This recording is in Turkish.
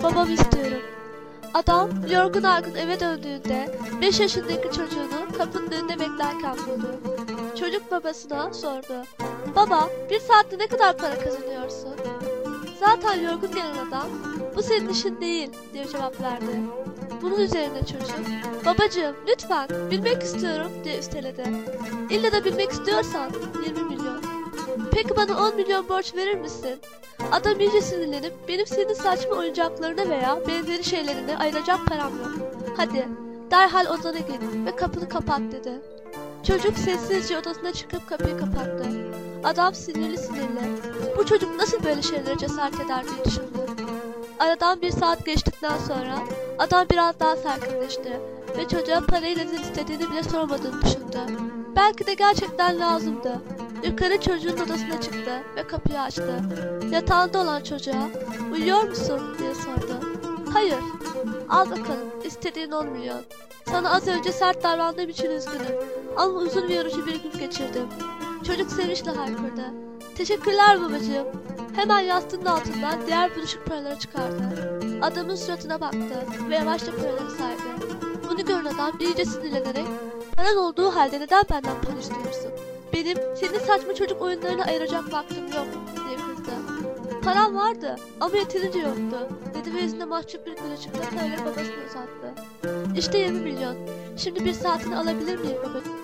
Babamı istiyorum. Adam yorgun argın eve döndüğünde 5 yaşındaki çocuğunu kapının önünde beklerken buldu. Çocuk babasına sordu. Baba, bir saatte ne kadar para kazanıyorsun? Zaten yorgun gelen adam, bu senin işin değil diye cevap verdi. Bunun üzerine çocuk, babacığım lütfen bilmek istiyorum diye üsteledi. İlla da bilmek istiyorsan 20 milyon. Peki bana 10 milyon borç verir misin? Adam iyice sinirlenip benim senin saçma oyuncaklarına veya benzeri şeylerine ayıracak param yok. Hadi derhal odana git ve kapını kapat dedi. Çocuk sessizce odasına çıkıp kapıyı kapattı. Adam sinirli bu çocuk nasıl böyle şeylere cesaret eder diye düşündü. Aradan bir saat geçtikten sonra adam biraz daha sakinleşti ve çocuğa parayı neden istediğini bile sormadığını düşündü. Belki de gerçekten lazımdı. Yukarı çocuğun odasına çıktı ve kapıyı açtı. Yatağında olan çocuğa "Uyuyor musun?" diye sordu. "Hayır." "Al bakalım istediğin 10 milyon. Sana az önce sert davrandığım için üzgünüm ama uzun ve yorucu bir gün geçirdim." Çocuk sevinçle haykırdı. "Teşekkürler babacığım." Hemen yastığının altından diğer buruşuk paraları çıkardı. Adamın suratına baktı ve yavaşça paraları saydı. Bunu gören adam iyice sinirlenerek "Paran olduğu halde neden benden para istiyorsun? Benim senin saçma çocuk oyunlarına ayıracak vaktim yok" diye kızdı. "Param vardı ama yeterince yoktu" dedi ve yüzünde mahcup bir gülücükle paraları babasına uzattı. "İşte 20 milyon. Şimdi bir saatini alabilir miyim babacığım?"